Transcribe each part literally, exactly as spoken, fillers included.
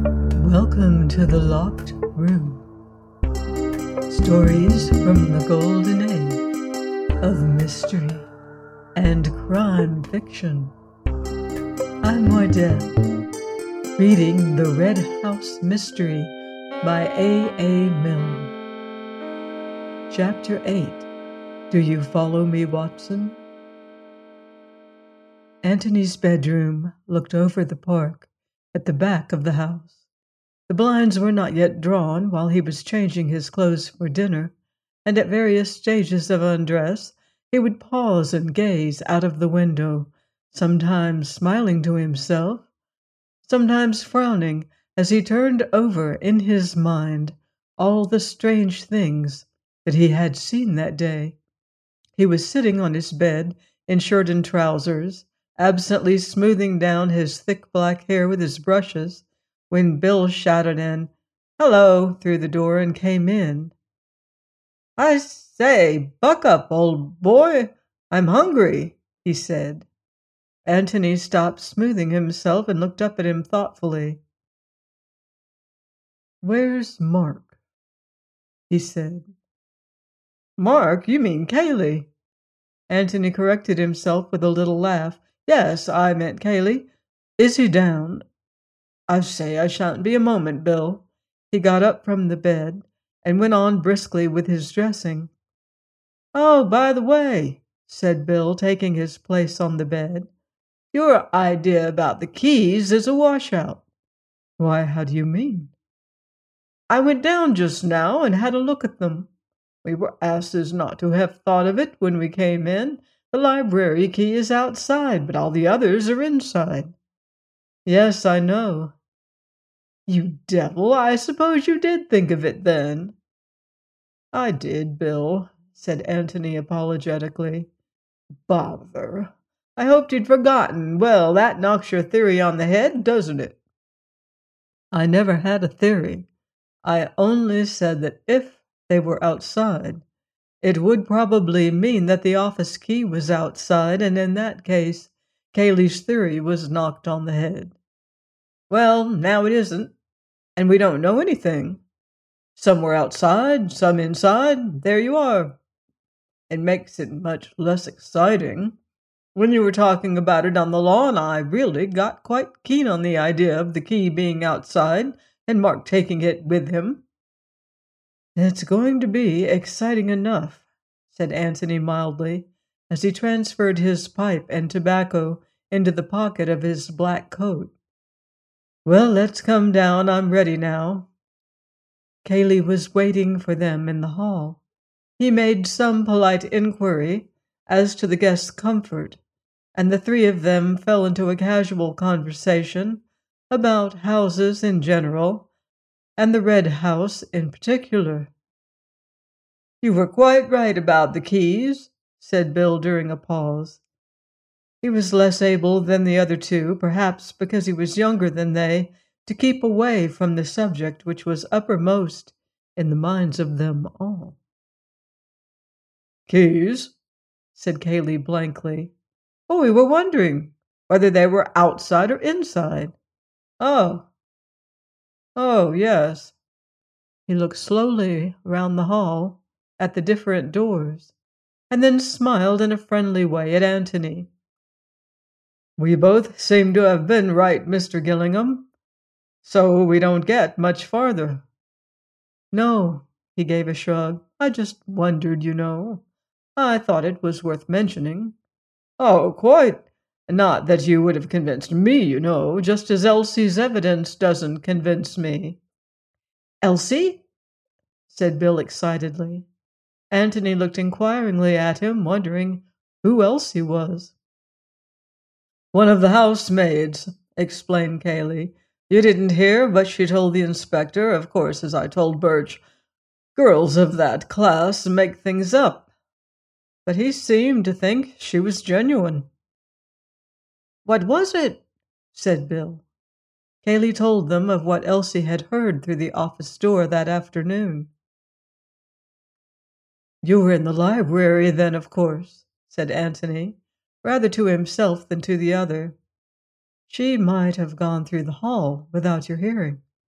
Welcome to the Locked Room. Stories from the golden age of mystery and crime fiction. I'm Mordell, reading The Red House Mystery by A A. Milne. Chapter eight. Do You Follow Me, Watson? Anthony's bedroom looked over the park at the back of the house. The blinds were not yet drawn while he was changing his clothes for dinner, and at various stages of undress he would pause and gaze out of the window, sometimes smiling to himself, sometimes frowning as he turned over in his mind all the strange things that he had seen that day. He was sitting on his bed in shirt and trousers, absently smoothing down his thick black hair with his brushes, when Bill shouted an "Hello" through the door and came in. "I say, buck up, old boy. I'm hungry," he said. Anthony stopped smoothing himself and looked up at him thoughtfully. "Where's Mark?" he said. "Mark? You mean Cayley." Anthony corrected himself with a little laugh. "Yes, I meant Cayley. Is he down?" "I say, I shan't be a moment, Bill." He got up from the bed and went on briskly with his dressing. "Oh, by the way," said Bill, taking his place on the bed, "your idea about the keys is a washout." "Why, how do you mean?" "I went down just now and had a look at them. We were asses not to have thought of it when we came in. The library key is outside, but all the others are inside." "Yes, I know." "You devil, I suppose you did think of it then." "I did, Bill," said Anthony apologetically. "Bother. I hoped you'd forgotten. Well, that knocks your theory on the head, doesn't it?" "I never had a theory. I only said that if they were outside, it would probably mean that the office key was outside, and in that case, Cayley's theory was knocked on the head." "Well, now it isn't, and we don't know anything. Some were outside, some inside. There you are. It makes it much less exciting. When you were talking about it on the lawn, I really got quite keen on the idea of the key being outside and Mark taking it with him." "It's going to be exciting enough," said Anthony mildly, as he transferred his pipe and tobacco into the pocket of his black coat. "Well, let's come down. I'm ready now." Cayley was waiting for them in the hall. He made some polite inquiry as to the guest's comfort, and the three of them fell into a casual conversation about houses in general, and the Red House in particular. "You were quite right about the keys," said Bill during a pause. He was less able than the other two, perhaps because he was younger than they, to keep away from the subject which was uppermost in the minds of them all. "Keys?" said Cayley blankly. "Oh, we were wondering whether they were outside or inside." "Oh. Oh, yes." He looked slowly round the hall at the different doors, and then smiled in a friendly way at Anthony. "We both seem to have been right, Mister Gillingham. So we don't get much farther." "No," he gave a shrug. "I just wondered, you know. I thought it was worth mentioning." "Oh, quite. Not that you would have convinced me, you know, just as Elsie's evidence doesn't convince me." "Elsie?" said Bill excitedly. Anthony looked inquiringly at him, wondering who Elsie was. "One of the housemaids," explained Cayley. "You didn't hear, but she told the inspector, of course, as I told Birch. Girls of that class make things up. But he seemed to think she was genuine." "What was it?" said Bill. Cayley told them of what Elsie had heard through the office door that afternoon. "You were in the library then, of course," said Anthony, rather to himself than to the other. "She might have gone through the hall without your hearing."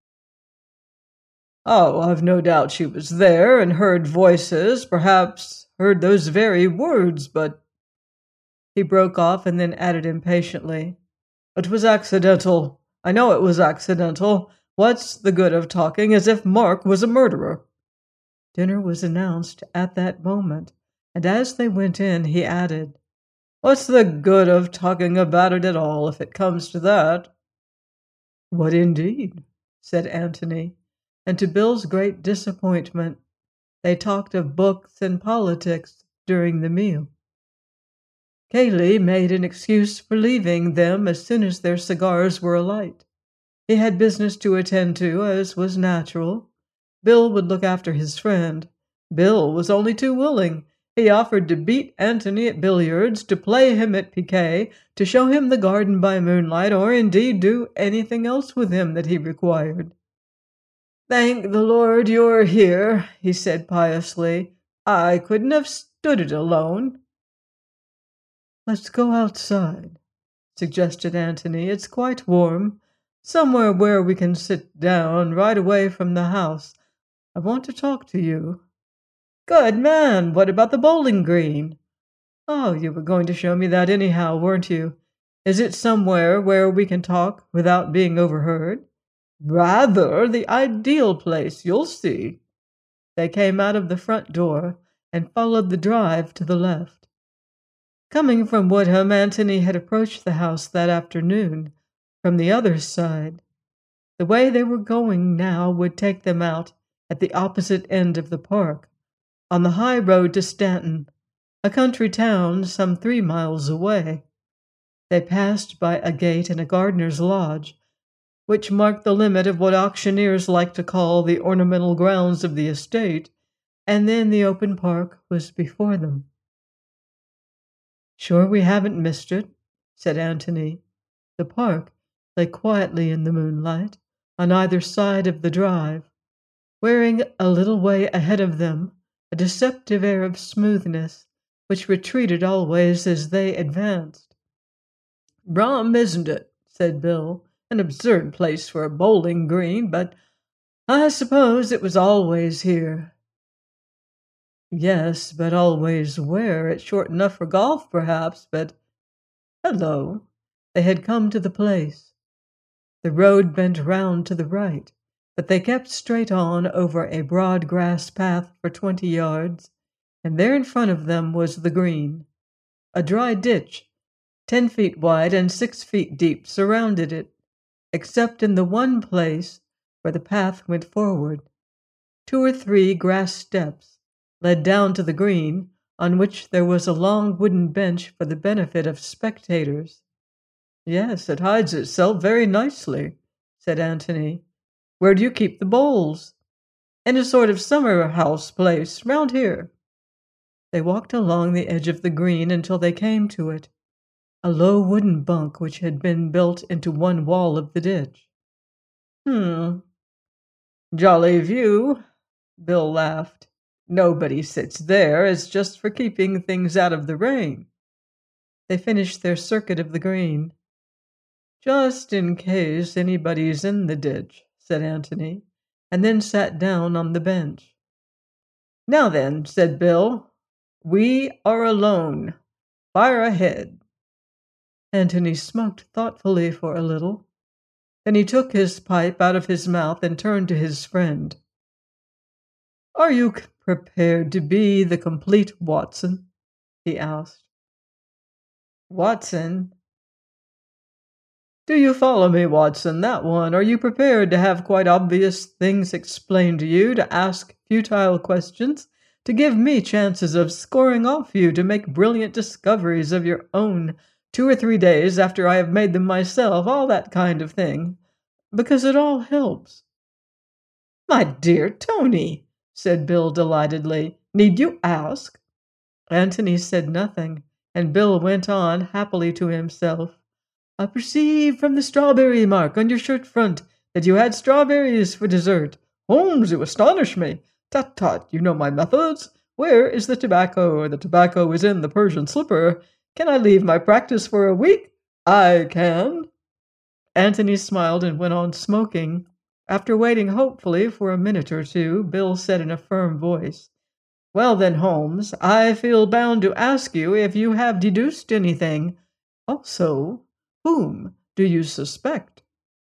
Oh, I've no doubt she was there and heard voices, perhaps heard those very words, but—" He broke off and then added impatiently, "It was accidental. I know it was accidental. What's the good of talking as if Mark was a murderer?" Dinner was announced at that moment, and as they went in, he added, "What's the good of talking about it at all, if it comes to that?" "What indeed?" said Antony, and to Bill's great disappointment, they talked of books and politics during the meal. Cayley made an excuse for leaving them as soon as their cigars were alight. He had business to attend to, as was natural. Bill would look after his friend. Bill was only too willing. He offered to beat Antony at billiards, to play him at piquet, to show him the garden by moonlight, or indeed do anything else with him that he required. "Thank the Lord you're here," he said piously. "I couldn't have stood it alone." "Let's go outside," suggested Antony. "It's quite warm. Somewhere where we can sit down, right away from the house. I want to talk to you." "Good man! What about the bowling green?" "Oh, you were going to show me that anyhow, weren't you? Is it somewhere where we can talk without being overheard?" "Rather! The ideal place. You'll see." They came out of the front door and followed the drive to the left. Coming from Woodham, Antony had approached the house that afternoon from the other side. The way they were going now would take them out at the opposite end of the park, on the high road to Stanton, a country town some three miles away. They passed by a gate and a gardener's lodge, which marked the limit of what auctioneers like to call the ornamental grounds of the estate, and then the open park was before them. "Sure we haven't missed it," said Antony. The park lay quietly in the moonlight on either side of the drive, wearing a little way ahead of them a deceptive air of smoothness which retreated always as they advanced. "Rum, isn't it?" said Bill. "An absurd place for a bowling green, but I suppose it was always here." "Yes, but always where? It's short enough for golf, perhaps, but—" Hello! They had come to the place. The road bent round to the right, but they kept straight on over a broad grass path for twenty yards, and there in front of them was the green. A dry ditch, ten feet wide and six feet deep, surrounded it, except in the one place where the path went forward. Two or three grass steps led down to the green, on which there was a long wooden bench for the benefit of spectators. "Yes, it hides itself very nicely," said Antony. "Where do you keep the bowls?" "In a sort of summer-house place round here." They walked along the edge of the green until they came to it, a low wooden bunk which had been built into one wall of the ditch. "Hmm. Jolly view," Bill laughed. "Nobody sits there. It's just for keeping things out of the rain." They finished their circuit of the green. "Just in case anybody's in the ditch," said Antony, and then sat down on the bench. "Now then," said Bill, "we are alone. Fire ahead." Antony smoked thoughtfully for a little. Then he took his pipe out of his mouth and turned to his friend. "Are you prepared to be the complete Watson?" he asked. "Watson? Do you follow me, Watson? That one. Are you prepared to have quite obvious things explained to you, to ask futile questions, to give me chances of scoring off you, to make brilliant discoveries of your own two or three days after I have made them myself, all that kind of thing, because it all helps?" "My dear Tony," said Bill delightedly, "need you ask?" Antony said nothing, and Bill went on happily to himself. "I perceive from the strawberry mark on your shirt front that you had strawberries for dessert. Holmes, you astonish me. Tut, tut, you know my methods. Where is the tobacco? The tobacco is in the Persian slipper. Can I leave my practice for a week? I can." Antony smiled and went on smoking, After waiting hopefully for a minute or two, Bill said in a firm voice, "Well then, Holmes, I feel bound to ask you if you have deduced anything. Also, whom do you suspect?"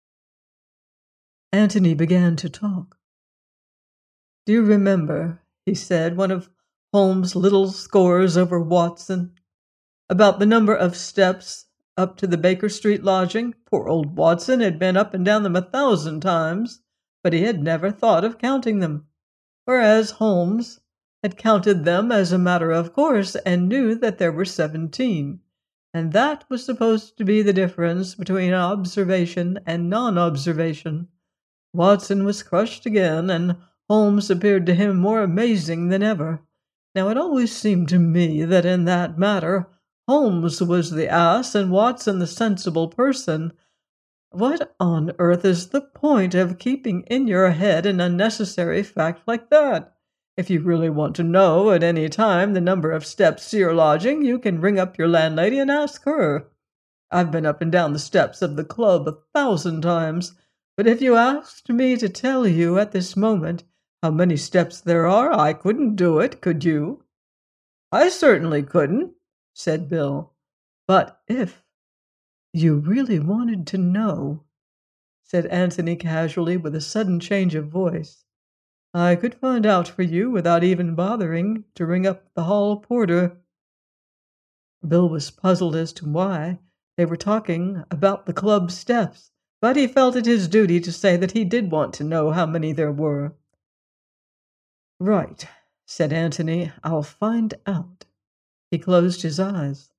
Antony began to talk. "Do you remember," he said, "one of Holmes' little scores over Watson? About the number of steps up to the Baker Street lodging? Poor old Watson had been up and down them a thousand times, but he had never thought of counting them, whereas Holmes had counted them as a matter of course and knew that there were seventeen, and that was supposed to be the difference between observation and non-observation. Watson was crushed again, and Holmes appeared to him more amazing than ever. Now it always seemed to me that in that matter Holmes was the ass and Watson the sensible person. What on earth is the point of keeping in your head an unnecessary fact like that? If you really want to know at any time the number of steps to your lodging, you can ring up your landlady and ask her. I've been up and down the steps of the club a thousand times, but if you asked me to tell you at this moment how many steps there are, I couldn't do it, could you?" "I certainly couldn't," said Bill. "But if you really wanted to know," said Antony casually with a sudden change of voice, "I could find out for you without even bothering to ring up the hall porter." Bill was puzzled as to why they were talking about the club steps, but he felt it his duty to say that he did want to know how many there were. "Right," said Antony. "I'll find out." He closed his eyes.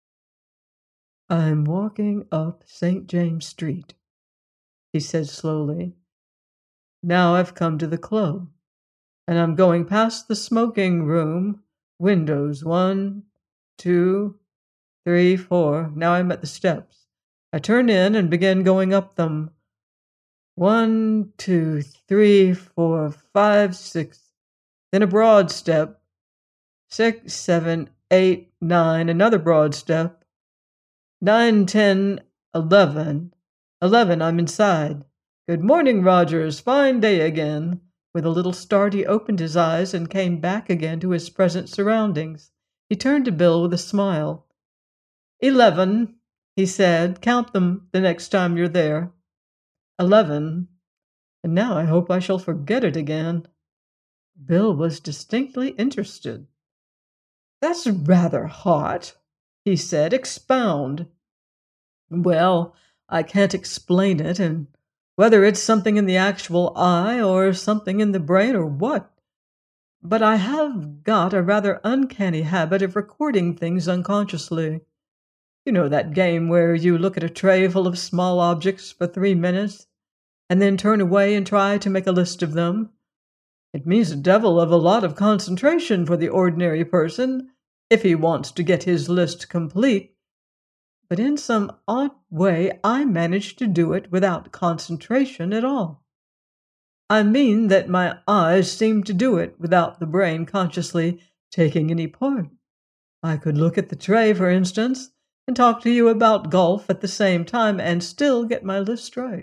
"I'm walking up Saint James Street," he said slowly. "Now I've come to the club, and I'm going past the smoking room, windows, one, two, three, four. Now I'm at the steps. I turn in and begin going up them. One, two, three, four, five, six. Then a broad step. Six, seven, eight, nine. Another broad step. Nine, ten, eleven. Eleven, I'm inside. Good morning, Rogers. Fine day again." With a little start, he opened his eyes and came back again to his present surroundings. He turned to Bill with a smile. "Eleven," he said. "Count them the next time you're there. Eleven. And now I hope I shall forget it again." Bill was distinctly interested. "That's rather hot," he said. "Expound." "Well, I can't explain it, and whether it's something in the actual eye or something in the brain or what, but I have got a rather uncanny habit of recording things unconsciously. You know that game where you look at a tray full of small objects for three minutes and then turn away and try to make a list of them? It means a devil of a lot of concentration for the ordinary person if he wants to get his list complete. But in some odd way I manage to do it without concentration at all. I mean that my eyes seem to do it without the brain consciously taking any part. I could look at the tray, for instance, and talk to you about golf at the same time and still get my list right."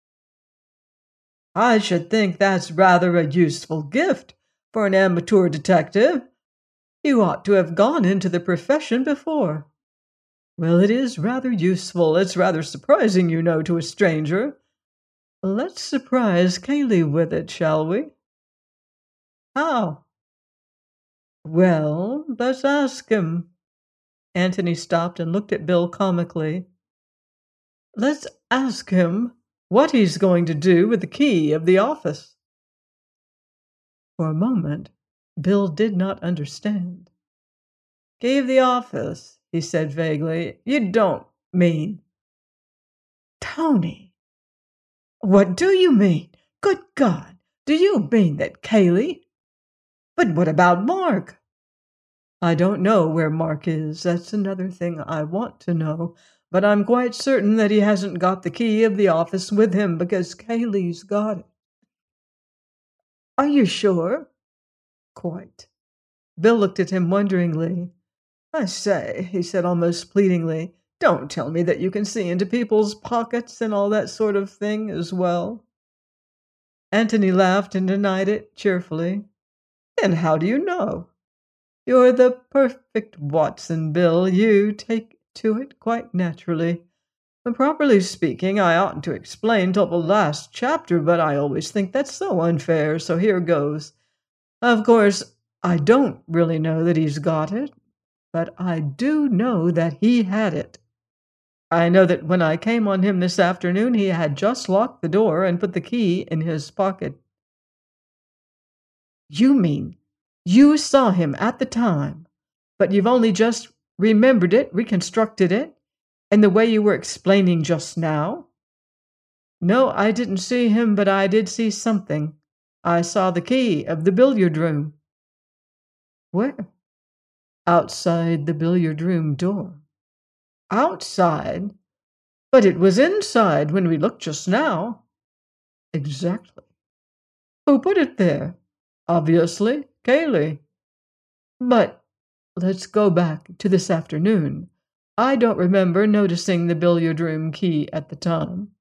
"I should think that's rather a useful gift for an amateur detective. You ought to have gone into the profession before." "Well, it is rather useful. It's rather surprising, you know, to a stranger. Let's surprise Cayley with it, shall we?" "How?" "Well, let's ask him." Antony stopped and looked at Bill comically. "Let's ask him what he's going to do with the key of the office." For a moment, Bill did not understand. "Key of the office," he said vaguely. "You don't mean—" "Tony, what do you mean? Good God, do you mean that Cayley—" "But what about Mark?" "I don't know where Mark is. That's another thing I want to know. But I'm quite certain that he hasn't got the key of the office with him because Cayley's got it." "Are you sure?" "Quite." Bill looked at him wonderingly. "I say," he said almost pleadingly, "don't tell me that you can see into people's pockets and all that sort of thing as well." Antony laughed and denied it cheerfully. "Then how do you know? You're the perfect Watson, Bill. You take to it quite naturally. But properly speaking, I oughtn't to explain till the last chapter, but I always think that's so unfair, so here goes. Of course, I don't really know that he's got it, but I do know that he had it. I know that when I came on him this afternoon, he had just locked the door and put the key in his pocket." "You mean you saw him at the time, but you've only just remembered it, reconstructed it, in the way you were explaining just now?" "No, I didn't see him, but I did see something. I saw the key of the billiard room." "Where?" "Outside the billiard room door." "Outside? But it was inside when we looked just now." "Exactly." "Who put it there?" "Obviously, Cayley." "But let's go back to this afternoon. I don't remember noticing the billiard room key at the time."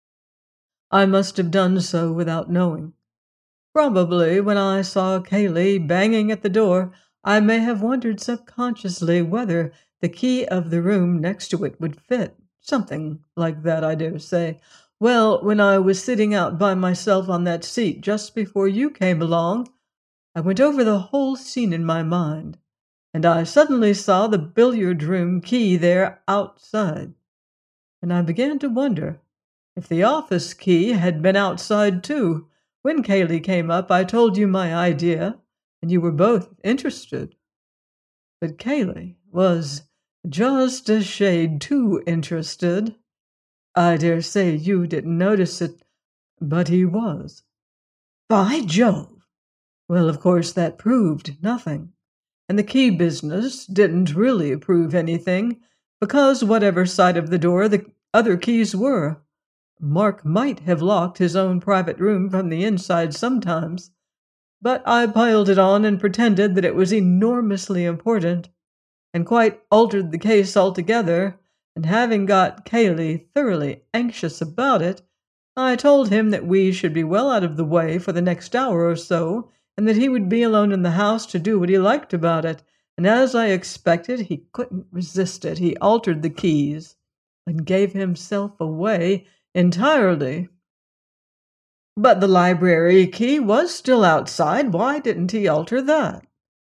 "I must have done so without knowing. Probably when I saw Cayley banging at the door, I may have wondered subconsciously whether the key of the room next to it would fit. Something like that, I dare say. Well, when I was sitting out by myself on that seat just before you came along, I went over the whole scene in my mind, and I suddenly saw the billiard room key there outside. And I began to wonder if the office key had been outside too. When Cayley came up, I told you my idea, and you were both interested. But Cayley was just a shade too interested. I dare say you didn't notice it, but he was." "By Jove!" "Well, of course, that proved nothing. And the key business didn't really prove anything, because whatever side of the door the other keys were, Mark might have locked his own private room from the inside sometimes. But I piled it on and pretended that it was enormously important, and quite altered the case altogether, and having got Cayley thoroughly anxious about it, I told him that we should be well out of the way for the next hour or so, and that he would be alone in the house to do what he liked about it, and as I expected, he couldn't resist it. He altered the keys, and gave himself away entirely." "But the library key was still outside. Why didn't he alter that?"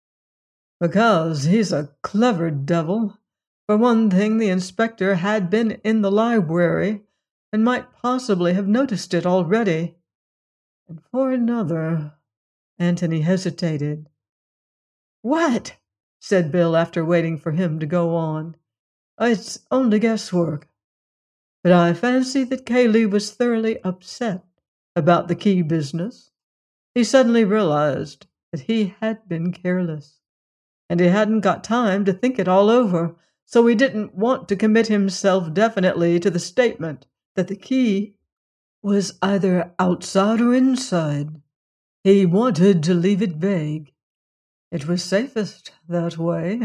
"Because he's a clever devil. For one thing, the inspector had been in the library, and might possibly have noticed it already. And for another—" Antony hesitated. "What?" said Bill, after waiting for him to go on. "It's only guesswork. But I fancy that Cayley was thoroughly upset about the key business. He suddenly realized that he had been careless, and he hadn't got time to think it all over, so he didn't want to commit himself definitely to the statement that the key was either outside or inside. He wanted to leave it vague. It was safest that way."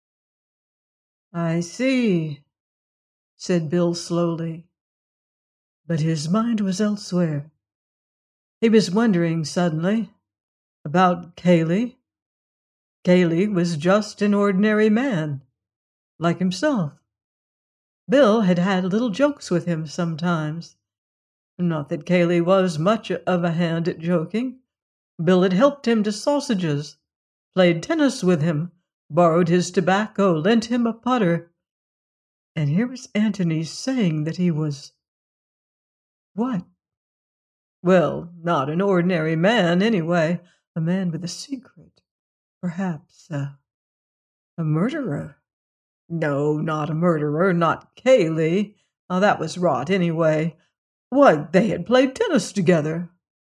"I see," said Bill slowly. But his mind was elsewhere. He was wondering suddenly about Cayley. Cayley was just an ordinary man, like himself. Bill had had little jokes with him sometimes. Not that Cayley was much of a hand at joking. Bill had helped him to sausages, played tennis with him, borrowed his tobacco, lent him a putter. And here was Antony saying that he was— what? Well, not an ordinary man, anyway. A man with a secret. Perhaps a, a murderer. No, not a murderer, not Cayley. Oh, that was rot, anyway. Why, they had played tennis together.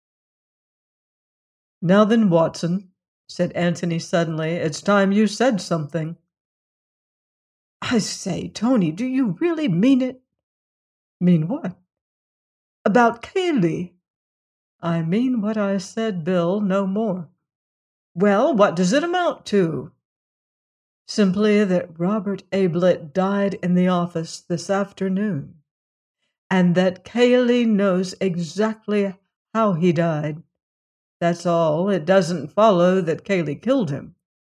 "Now then, Watson," said Antony suddenly, "it's time you said something." "I say, Tony, do you really mean it?" "Mean what?" "About Cayley." "I mean what I said, Bill, no more." "Well, what does it amount to?" "Simply that Robert Ablett died in the office this afternoon, and that Cayley knows exactly how he died. That's all. It doesn't follow that Kaylee killed him."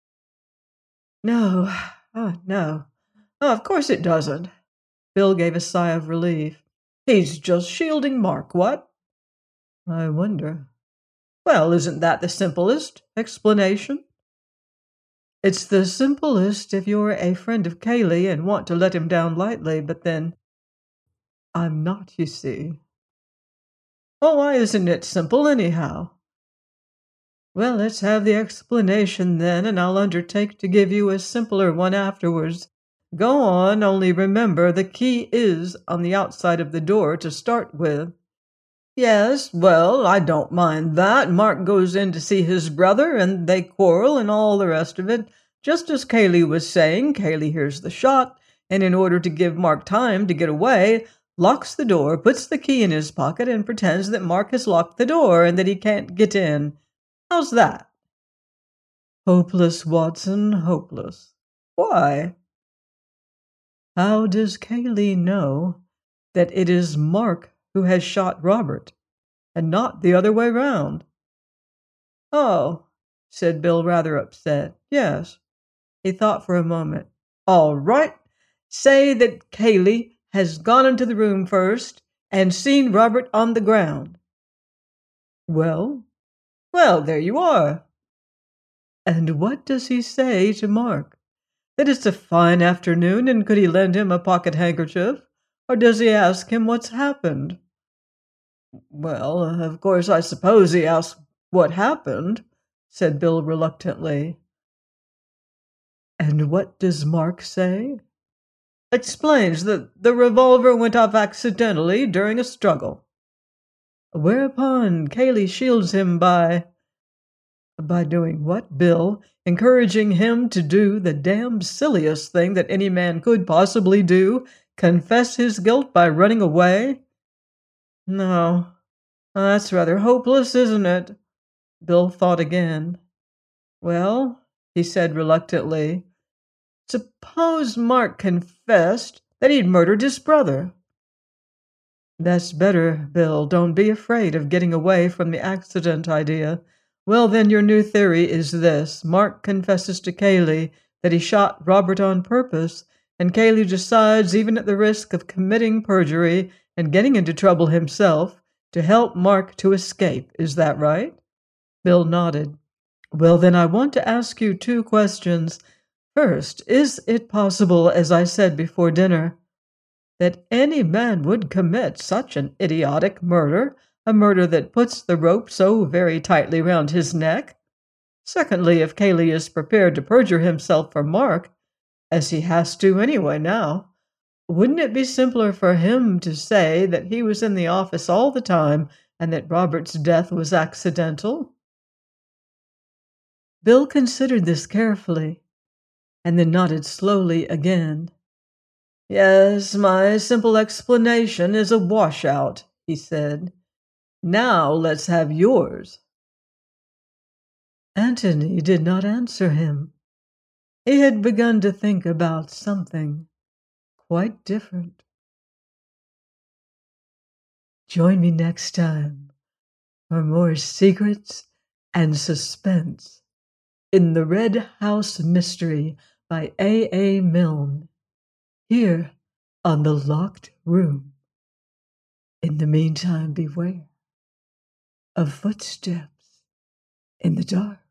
"No, oh, no. Oh, of course it doesn't." Bill gave a sigh of relief. "He's just shielding Mark, what?" "I wonder." "Well, isn't that the simplest explanation?" "It's the simplest if you're a friend of Kaylee and want to let him down lightly, but then I'm not, you see." "Well, why isn't it simple, anyhow?" "Well, let's have the explanation then, and I'll undertake to give you a simpler one afterwards. Go on, only remember the key is on the outside of the door to start with." "Yes, well, I don't mind that. Mark goes in to see his brother, and they quarrel and all the rest of it. Just as Kaylee was saying, Kaylee hears the shot, and in order to give Mark time to get away, locks the door, puts the key in his pocket, and pretends that Mark has locked the door and that he can't get in. How's that?" "Hopeless, Watson, hopeless." "Why?" "How does Kaylee know that it is Mark who has shot Robert, and not the other way round?" "Oh," said Bill, rather upset. "Yes." He thought for a moment. "All right. Say that Kaylee has gone into the room first and seen Robert on the ground." "Well?" "Well, there you are." "And what does he say to Mark? That it's a fine afternoon, and could he lend him a pocket handkerchief? Or does he ask him what's happened?" "Well, of course, I suppose he asks what happened," said Bill reluctantly. "And what does Mark say?" "Explains that the revolver went off accidentally during a struggle." "Whereupon Kaylee shields him by—" "By doing what, Bill? Encouraging him to do the damned silliest thing that any man could possibly do? Confess his guilt by running away?" "No. That's rather hopeless, isn't it?" Bill thought again. "Well," he said reluctantly, "suppose Mark confessed that he'd murdered his brother." "That's better, Bill. Don't be afraid of getting away from the accident idea. Well, then, your new theory is this. Mark confesses to Kaylee that he shot Robert on purpose, and Kaylee decides, even at the risk of committing perjury and getting into trouble himself, to help Mark to escape. Is that right?" Bill nodded. "Well, then, I want to ask you two questions. First, is it possible, as I said before dinner, that any man would commit such an idiotic murder, a murder that puts the rope so very tightly round his neck? Secondly, if Kaylee is prepared to perjure himself for Mark, as he has to anyway now, wouldn't it be simpler for him to say that he was in the office all the time and that Robert's death was accidental?" Bill considered this carefully, and then nodded slowly again. "Yes, my simple explanation is a washout," he said. "Now let's have yours." Antony did not answer him. He had begun to think about something quite different. Join me next time for more secrets and suspense in The Red House Mystery by A. A. Milne, here on The Locked Room. In the meantime, beware of footsteps in the dark.